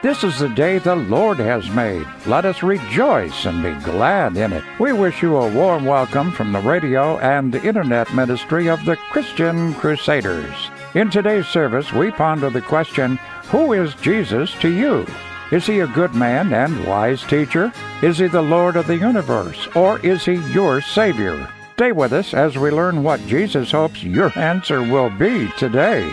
This is the day the Lord has made. Let us rejoice and be glad in it. We wish you a warm welcome from the radio and internet ministry of the Christian Crusaders. In today's service, we ponder the question, who is Jesus to you? Is he a good man and wise teacher? Is he the Lord of the universe, or is he your Savior? Stay with us as we learn what Jesus hopes your answer will be today.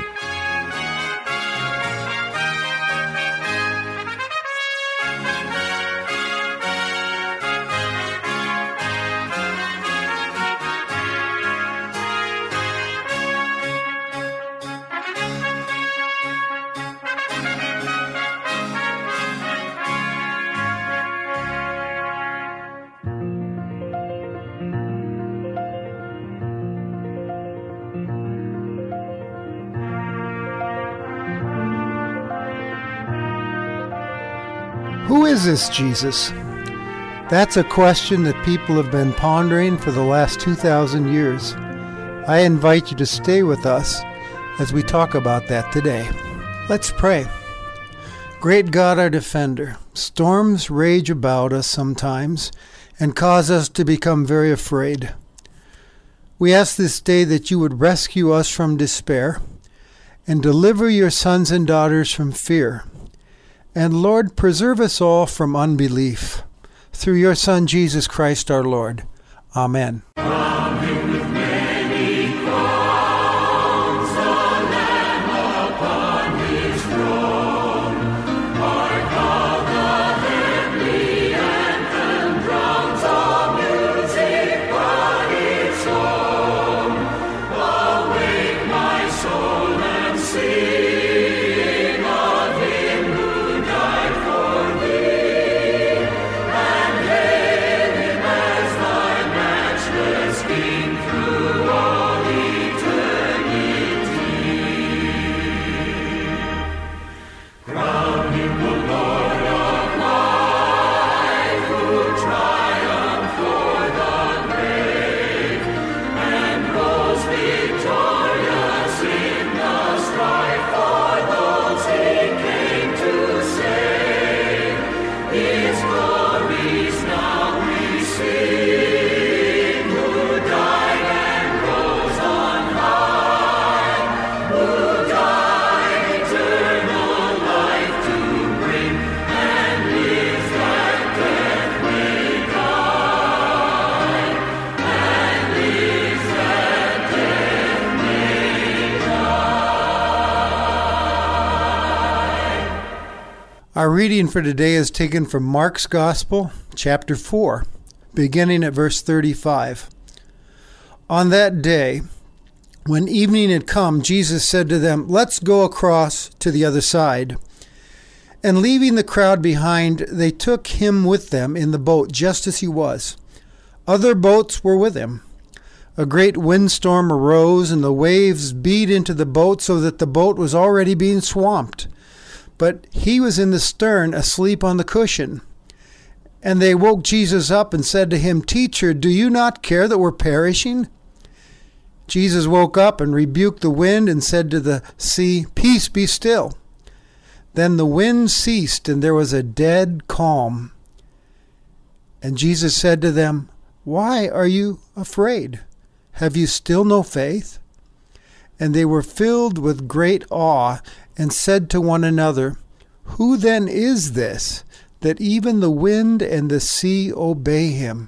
Who is this Jesus? That's a question that people have been pondering for the last 2,000 years. I invite you to stay with us as we talk about that today. Let's pray. Great God, our defender, storms rage about us sometimes and cause us to become very afraid. We ask this day that you would rescue us from despair and deliver your sons and daughters from fear. And Lord, preserve us all from unbelief. Through your Son, Jesus Christ our Lord. Amen. Our reading for today is taken from Mark's Gospel, chapter 4, beginning at verse 35. On that day, when evening had come, Jesus said to them, "Let's go across to the other side." And leaving the crowd behind, they took him with them in the boat, just as he was. Other boats were with him. A great windstorm arose, and the waves beat into the boat so that the boat was already being swamped. But he was in the stern, asleep on the cushion. And they woke Jesus up and said to him, "Teacher, do you not care that we're perishing?" Jesus woke up and rebuked the wind and said to the sea, "Peace, be still." Then the wind ceased, and there was a dead calm. And Jesus said to them, "Why are you afraid? Have you still no faith?" And they were filled with great awe and said to one another, "Who then is this, that even the wind and the sea obey him?"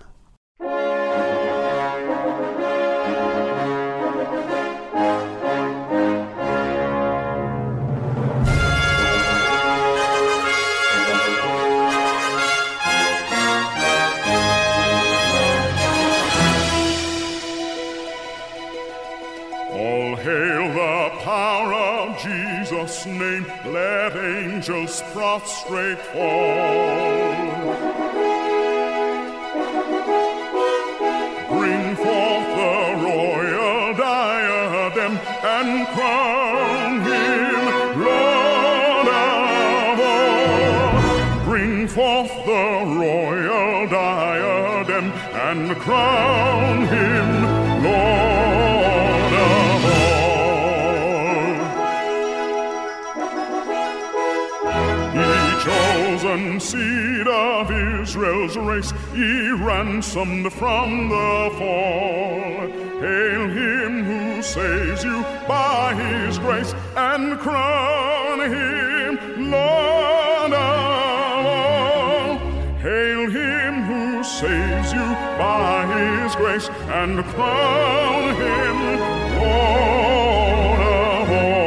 All hail the power of Jesus' name, let angels prostrate fall. Bring forth the royal diadem and crown him Lord of all. Bring forth the royal diadem and crown him Lord of all. Each chosen seed of Israel's race, ye ransomed from the fall. Hail him who saves you by his grace, and crown him Lord of all. Hail him who saves you by his grace, and crown him Lord of all.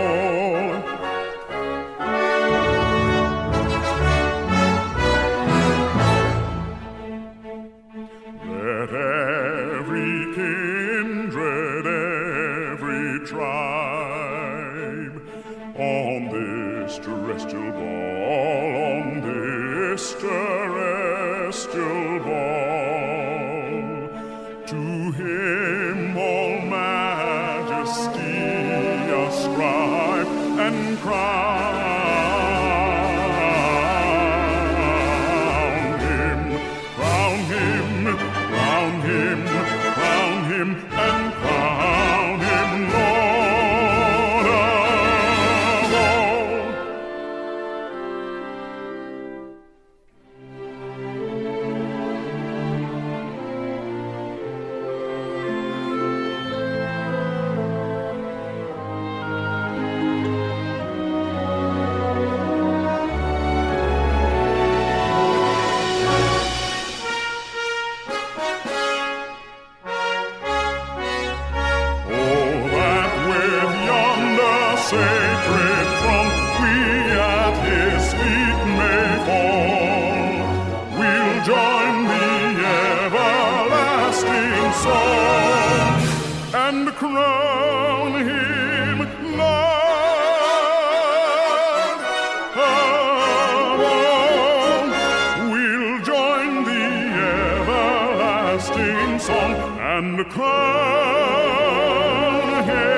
Let every kindred, every tribe, on this terrestrial ball, on this terrestrial ball, to him all majesty ascribe and crown him, crown him, crown him, crown him, and crown him Lord of all. Sacred throne, we at his feet may fall. We'll join the everlasting song and crown him Lord of all. We'll join the everlasting song and crown him.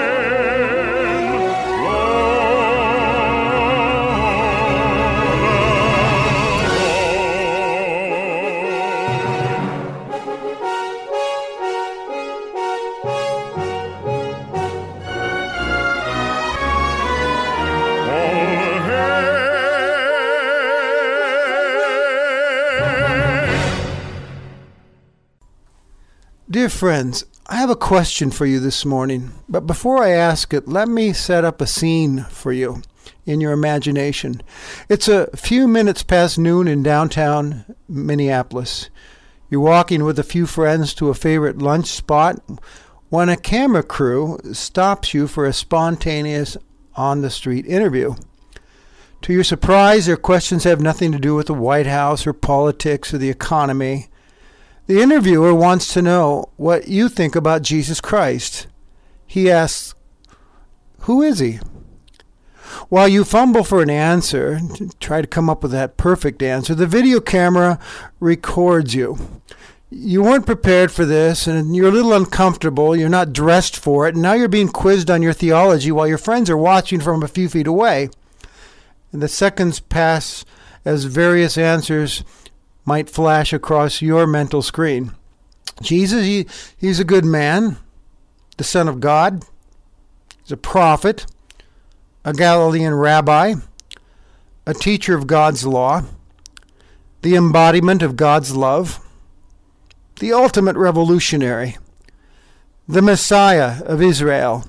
Dear friends, I have a question for you this morning, but before I ask it, let me set up a scene for you in your imagination. It's a few minutes past noon in downtown Minneapolis. You're walking with a few friends to a favorite lunch spot when a camera crew stops you for a spontaneous on-the-street interview. To your surprise, their questions have nothing to do with the White House or politics or the economy. The interviewer wants to know what you think about Jesus Christ. He asks, "Who is he?" While you fumble for an answer, try to come up with that perfect answer, the video camera records you. You weren't prepared for this, and you're a little uncomfortable. You're not dressed for it, and now you're being quizzed on your theology while your friends are watching from a few feet away. And the seconds pass as various answers might flash across your mental screen. Jesus, he's a good man, the Son of God. He's a prophet, a Galilean rabbi, a teacher of God's law, the embodiment of God's love, the ultimate revolutionary, the Messiah of Israel,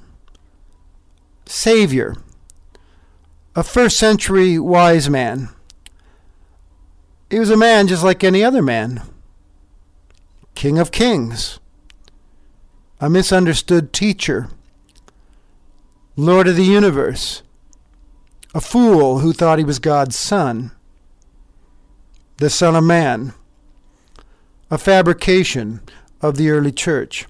Savior, a first-century wise man. He was a man just like any other man. King of kings. A misunderstood teacher. Lord of the universe. A fool who thought he was God's son. The Son of Man. A fabrication of the early church.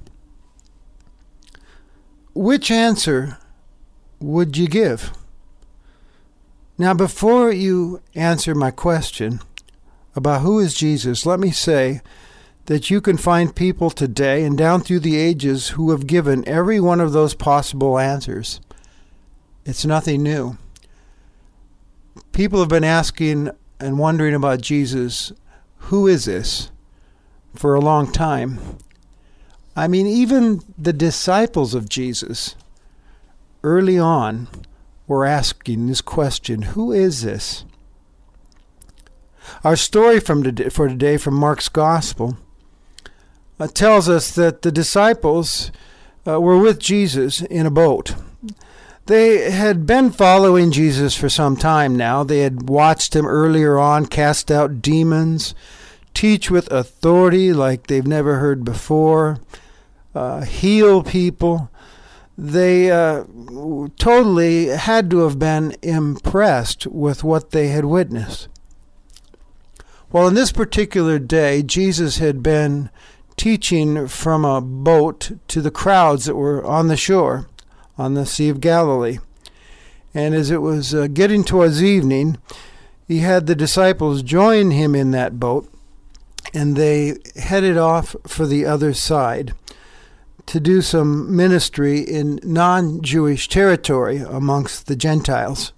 Which answer would you give? Now, before you answer my question about who is Jesus, let me say that you can find people today and down through the ages who have given every one of those possible answers. It's nothing new. People have been asking and wondering about Jesus, who is this, for a long time. I mean, even the disciples of Jesus early on were asking this question, who is this? Our story for today from Mark's Gospel tells us that the disciples were with Jesus in a boat. They had been following Jesus for some time now. They had watched him earlier on cast out demons, teach with authority like they've never heard before, heal people. They totally had to have been impressed with what they had witnessed. Well, in this particular day, Jesus had been teaching from a boat to the crowds that were on the shore, on the Sea of Galilee. And as it was getting towards evening, he had the disciples join him in that boat, and they headed off for the other side to do some ministry in non-Jewish territory amongst the Gentiles.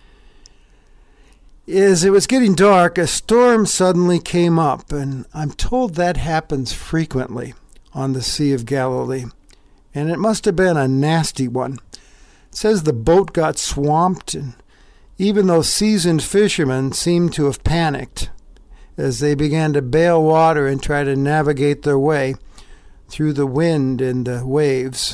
As it was getting dark, a storm suddenly came up, and I'm told that happens frequently on the Sea of Galilee, and it must have been a nasty one. It says the boat got swamped, and even those seasoned fishermen seemed to have panicked as they began to bail water and try to navigate their way through the wind and the waves.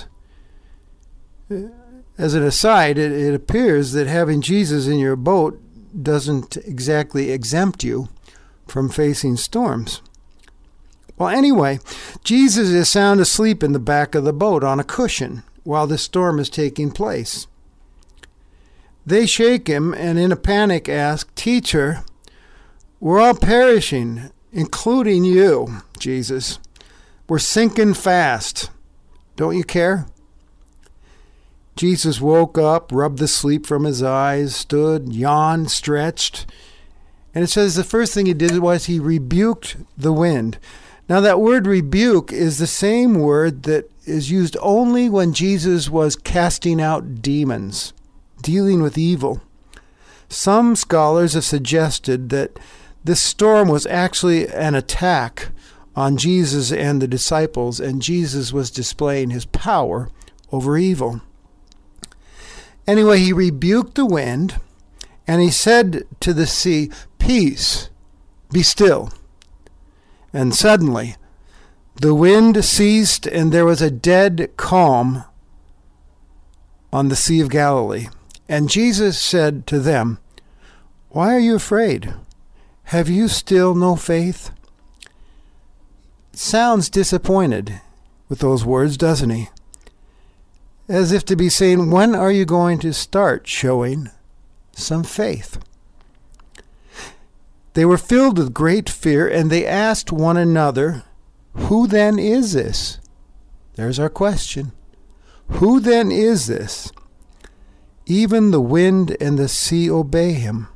As an aside, it appears that having Jesus in your boat doesn't exactly exempt you from facing storms. Well, anyway, Jesus is sound asleep in the back of the boat on a cushion while the storm is taking place. They shake him and in a panic ask, "Teacher, we're all perishing, including you, Jesus. We're sinking fast. Don't you care?" Jesus woke up, rubbed the sleep from his eyes, stood, yawned, stretched. And it says the first thing he did was he rebuked the wind. Now that word rebuke is the same word that is used only when Jesus was casting out demons, dealing with evil. Some scholars have suggested that this storm was actually an attack on Jesus and the disciples, and Jesus was displaying his power over evil. Anyway, he rebuked the wind, and he said to the sea, "Peace, be still." And suddenly, the wind ceased, and there was a dead calm on the Sea of Galilee. And Jesus said to them, "Why are you afraid? Have you still no faith?" Sounds disappointed with those words, doesn't he? As if to be saying, when are you going to start showing some faith? They were filled with great fear, and they asked one another, "Who then is this?" There's our question. Who then is this? Even the wind and the sea obey him.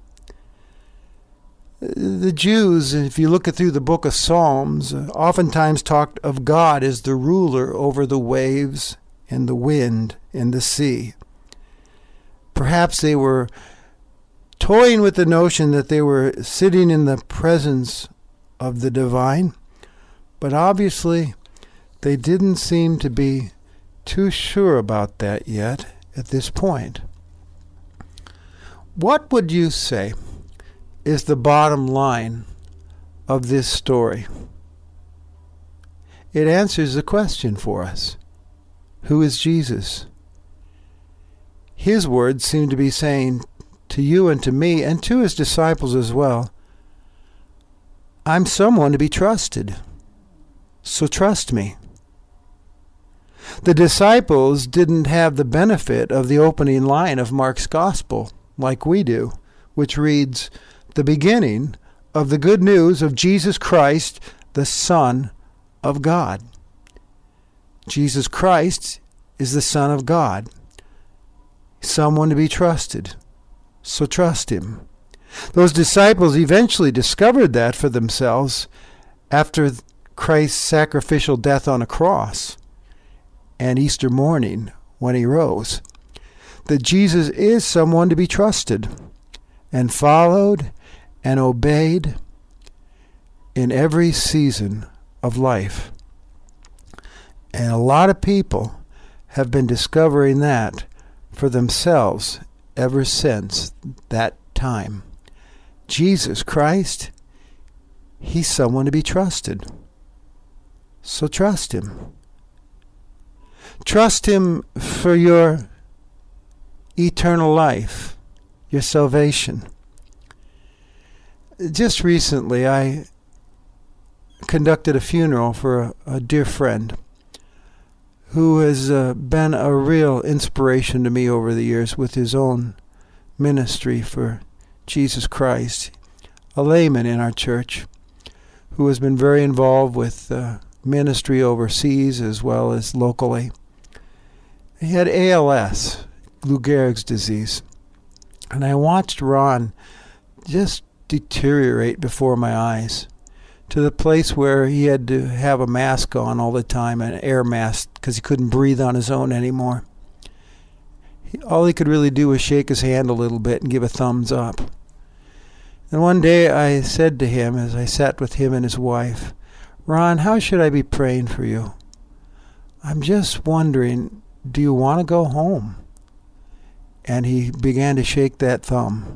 The Jews, if you look through the book of Psalms, oftentimes talked of God as the ruler over the waves and the wind and the sea. Perhaps they were toying with the notion that they were sitting in the presence of the divine, but obviously they didn't seem to be too sure about that yet at this point. What would you say is the bottom line of this story? It answers the question for us. Who is Jesus? His words seem to be saying to you and to me and to his disciples as well, I'm someone to be trusted, so trust me. The disciples didn't have the benefit of the opening line of Mark's Gospel like we do, which reads, "The beginning of the good news of Jesus Christ, the Son of God." Jesus Christ is the Son of God, someone to be trusted, so trust him. Those disciples eventually discovered that for themselves after Christ's sacrificial death on a cross and Easter morning when he rose, that Jesus is someone to be trusted and followed and obeyed in every season of life. And a lot of people have been discovering that for themselves ever since that time. Jesus Christ He's someone to be trusted. So trust him. Trust him for your eternal life, your salvation. Just recently, I conducted a funeral for a dear friend who has been a real inspiration to me over the years with his own ministry for Jesus Christ, a layman in our church who has been very involved with ministry overseas as well as locally. He had ALS, Lou Gehrig's disease, and I watched Ron just deteriorate before my eyes to the place where he had to have a mask on all the time, an air mask, because he couldn't breathe on his own anymore. All he could really do was shake his hand a little bit and give a thumbs up. And one day I said to him, as I sat with him and his wife, "Ron, how should I be praying for you? I'm just wondering, do you want to go home?" And he began to shake that thumb.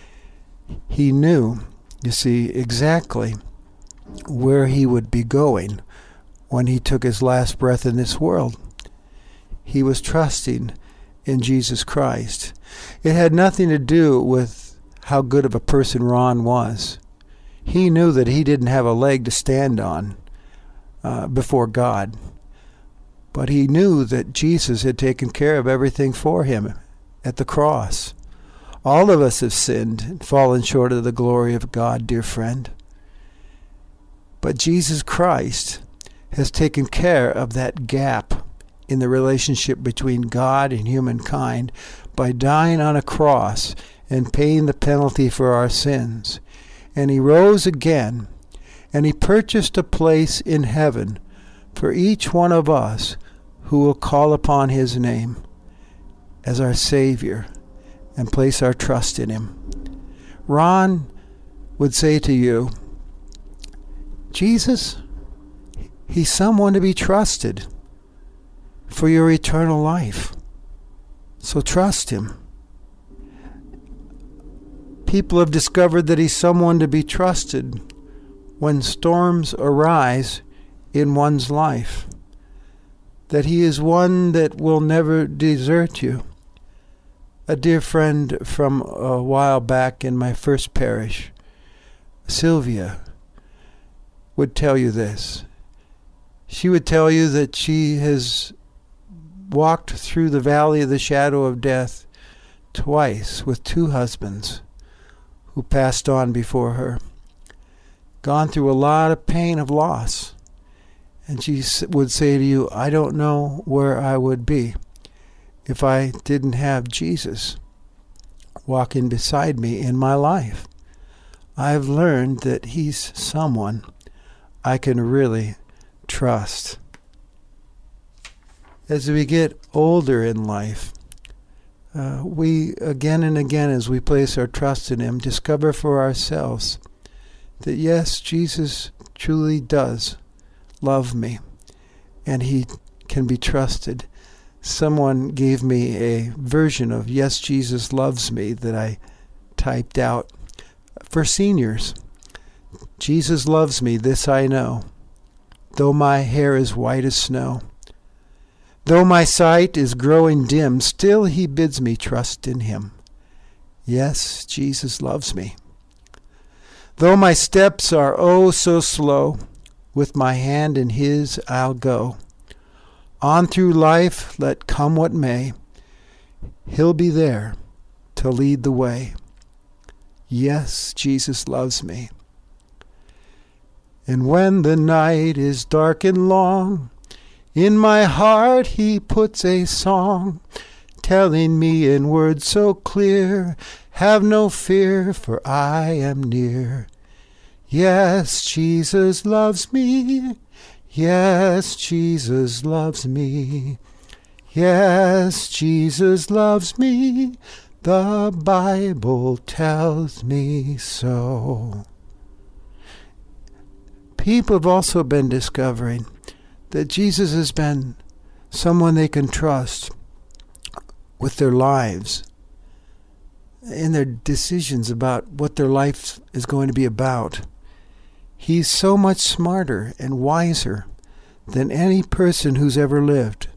He knew, you see, exactly where he would be going when he took his last breath in this world. He was trusting in Jesus Christ. It had nothing to do with how good of a person Ron was. He knew that he didn't have a leg to stand on before God. But he knew that Jesus had taken care of everything for him at the cross. All of us have sinned and fallen short of the glory of God, dear friend. But Jesus Christ has taken care of that gap in the relationship between God and humankind by dying on a cross and paying the penalty for our sins. And he rose again, and he purchased a place in heaven for each one of us who will call upon his name as our Savior and place our trust in him. Ron would say to you, Jesus, he's someone to be trusted for your eternal life. So trust him. People have discovered that he's someone to be trusted when storms arise in one's life, that he is one that will never desert you. A dear friend from a while back in my first parish, Sylvia, would tell you this. She would tell you that she has walked through the valley of the shadow of death twice with two husbands who passed on before her, gone through a lot of pain of loss. And she would say to you, I don't know where I would be if I didn't have Jesus walking beside me in my life. I've learned that he's someone I can really trust. As we get older in life, we again and again, as we place our trust in him, discover for ourselves that yes, Jesus truly does love me, and he can be trusted. Someone gave me a version of Yes, Jesus Loves Me that I typed out for seniors. Jesus loves me, this I know, though my hair is white as snow. Though my sight is growing dim, still he bids me trust in him. Yes, Jesus loves me. Though my steps are oh so slow, with my hand in his I'll go. On through life, let come what may, he'll be there to lead the way. Yes, Jesus loves me. And when the night is dark and long, in my heart he puts a song, telling me in words so clear, have no fear, for I am near. Yes, Jesus loves me. Yes, Jesus loves me. Yes, Jesus loves me. The Bible tells me so. People have also been discovering that Jesus has been someone they can trust with their lives, in their decisions about what their life is going to be about. He's so much smarter and wiser than any person who's ever lived.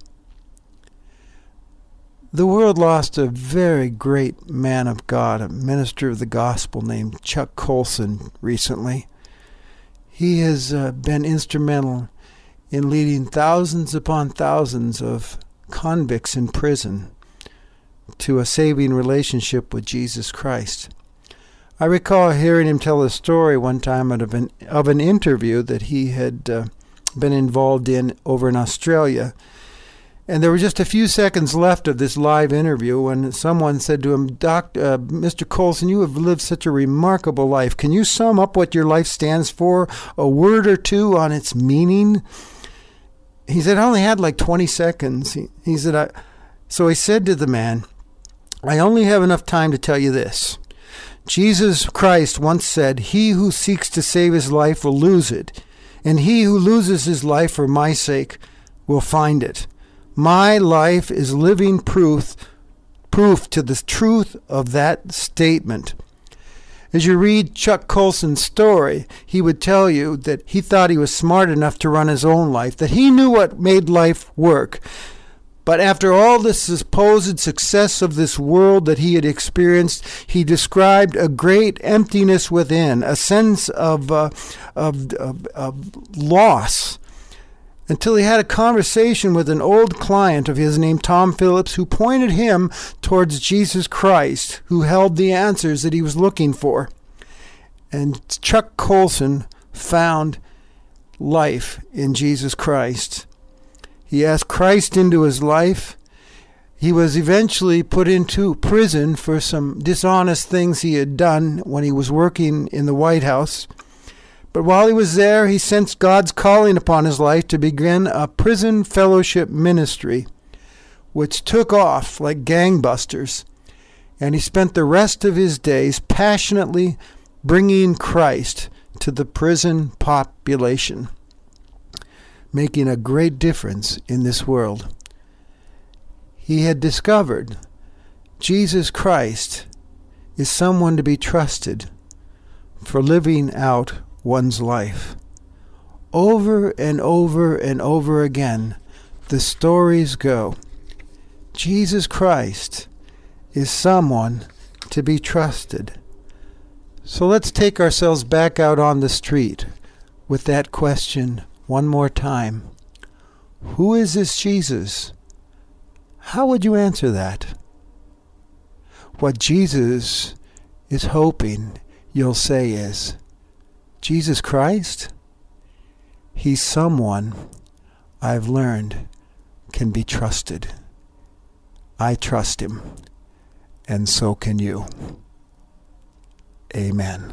The world lost a very great man of God, a minister of the gospel named Chuck Colson recently. He has been instrumental in leading thousands upon thousands of convicts in prison to a saving relationship with Jesus Christ. I recall hearing him tell a story one time of an interview that he had been involved in over in Australia. And there were just a few seconds left of this live interview when someone said to him, Mr. Colson, you have lived such a remarkable life. Can you sum up what your life stands for? A word or two on its meaning? He said, I only had like 20 seconds. He said, so he said to the man, I only have enough time to tell you this. Jesus Christ once said, he who seeks to save his life will lose it, and he who loses his life for my sake will find it. My life is living proof to the truth of that statement. As you read Chuck Colson's story, he would tell you that he thought he was smart enough to run his own life, that he knew what made life work. But after all the supposed success of this world that he had experienced, he described a great emptiness within, a sense of loss, until he had a conversation with an old client of his named Tom Phillips, who pointed him towards Jesus Christ, who held the answers that he was looking for. And Chuck Colson found life in Jesus Christ. He asked Christ into his life. He was eventually put into prison for some dishonest things he had done when he was working in the White House. But while he was there, he sensed God's calling upon his life to begin a prison fellowship ministry, which took off like gangbusters. And he spent the rest of his days passionately bringing Christ to the prison population, making a great difference in this world. He had discovered Jesus Christ is someone to be trusted for living out one's life. Over and over and over again, the stories go. Jesus Christ is someone to be trusted. So let's take ourselves back out on the street with that question one more time. Who is this Jesus? How would you answer that? What Jesus is hoping you'll say is, Jesus Christ, he's someone I've learned can be trusted. I trust him, and so can you. Amen.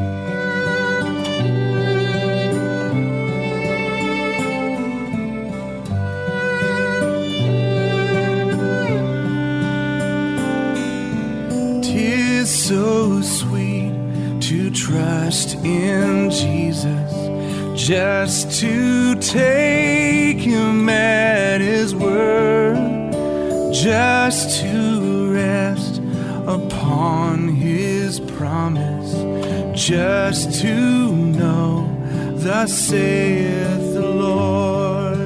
Tis so sweet to trust in Jesus, just to take him at his word, just to rest upon his promise, just to know thus saith the Lord.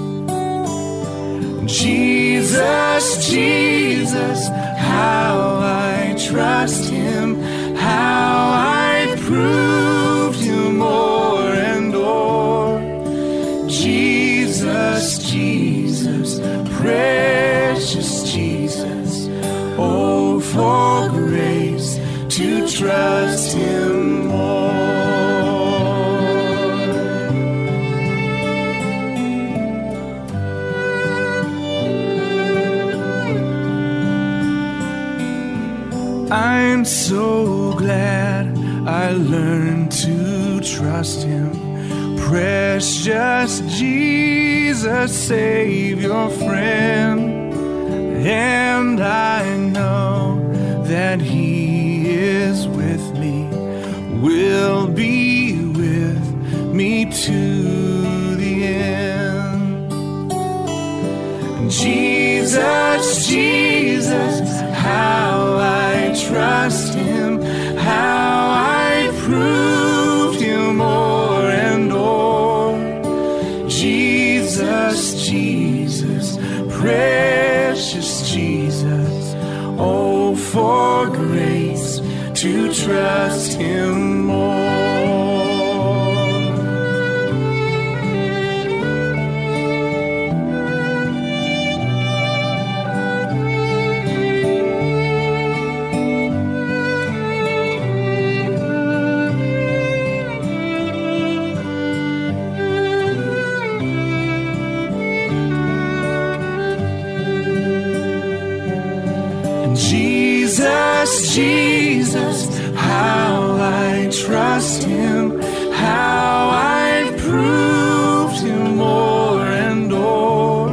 Jesus, Jesus, how I trust him, how I've proved him o'er and o'er. Jesus, Jesus, precious Jesus, oh, for grace to trust him more. I'm so glad I learned to trust him. Precious Jesus, Savior, friend. And I know that he is with me, will be with me to the end. Jesus, Jesus, how I trust him, how I proved him o'er trust Him more. Jesus, how I trust Him, how I've proved Him more and more.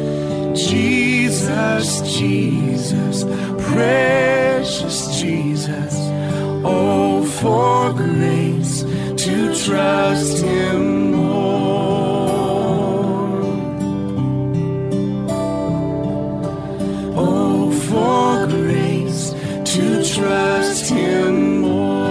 Jesus, Jesus, precious Jesus, oh, for grace to trust Him more. Oh, for grace to trust Him more.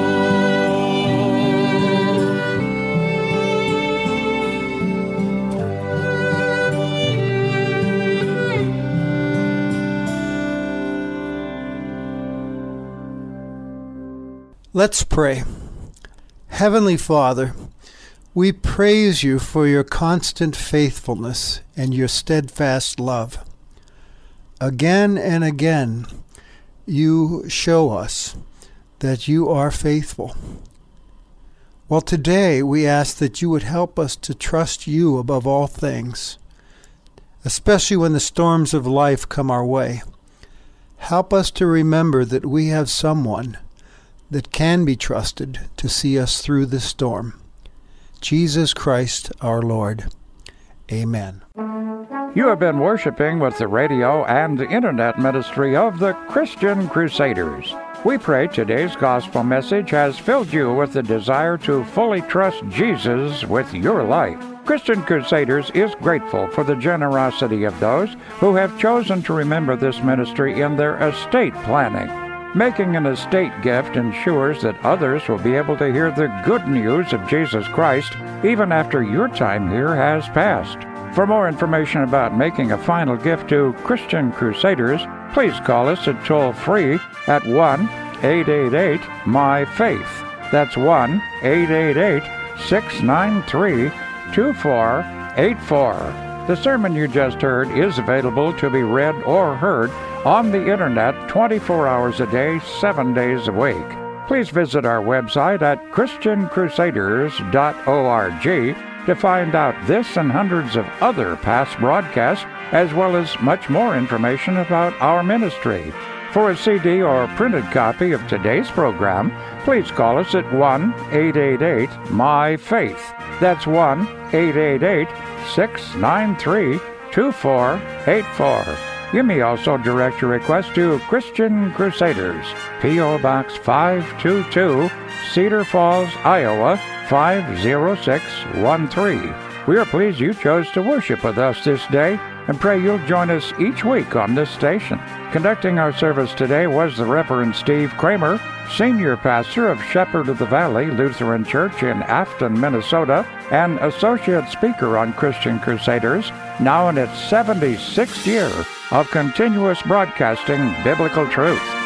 Let's pray. Heavenly Father, we praise You for Your constant faithfulness and Your steadfast love. Again and again, You show us that You are faithful. Well, today we ask that You would help us to trust You above all things, especially when the storms of life come our way. Help us to remember that we have someone that can be trusted to see us through the storm. Jesus Christ our Lord. Amen. You have been worshiping with the radio and internet ministry of the Christian Crusaders. We pray today's gospel message has filled you with the desire to fully trust Jesus with your life. Christian Crusaders is grateful for the generosity of those who have chosen to remember this ministry in their estate planning. Making an estate gift ensures that others will be able to hear the good news of Jesus Christ even after your time here has passed. For more information about making a final gift to Christian Crusaders, please call us at toll-free at 1-888-MY-FAITH. That's 1-888-693-2484. The sermon you just heard is available to be read or heard on the Internet 24 hours a day, 7 days a week. Please visit our website at christiancrusaders.org to find out this and hundreds of other past broadcasts, as well as much more information about our ministry. For a CD or printed copy of today's program, please call us at 1-888-MY-FAITH. That's 1-888-693-2484. You may also direct your request to Christian Crusaders, P.O. Box 522, Cedar Falls, Iowa, 50613. We are pleased you chose to worship with us this day and pray you'll join us each week on this station. Conducting our service today was the Reverend Steve Kramer, Senior Pastor of Shepherd of the Valley Lutheran Church in Afton, Minnesota, and Associate Speaker on Christian Crusaders, now in its 76th year of continuous broadcasting biblical truth.